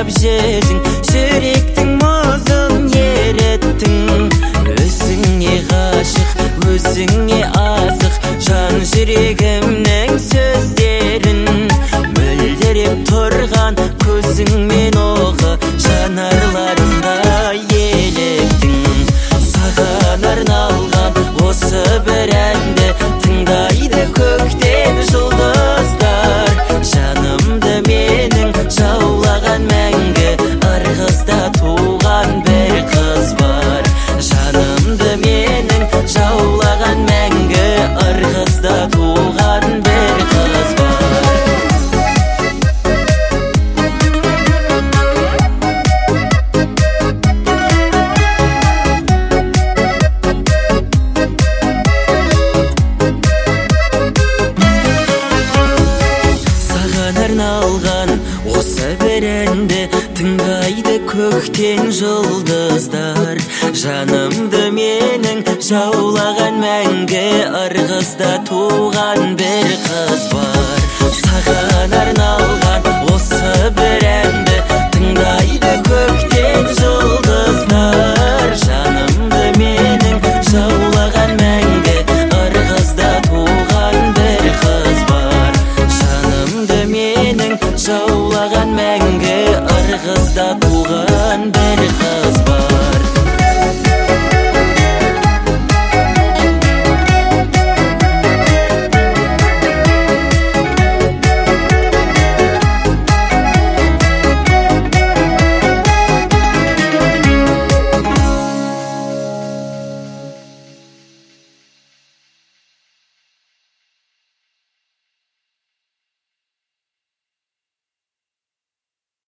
сақтап жерсің, жүректің мұзын ереттің. Өзіңе ғашық, өзіңе асық, жан жүрегімнің сөздерін мөлдіреп тұрған көзіңмен оғы, жанарларында еліктің. Саған арналған осы бір әнді тыңдайды көктен жұлдыздар. Жанымды менің жаулаған мәңгі, ырғызда туған бір қыз бар. Жанымды менің жаулаған мәңгі, ырғызда туған бір қыз бар. Арналған осы бір әнді тыңдайды көктен жұлдыздар. Жанымды менің жаулаған мәңгі, ырғызда туған бір қыз бар.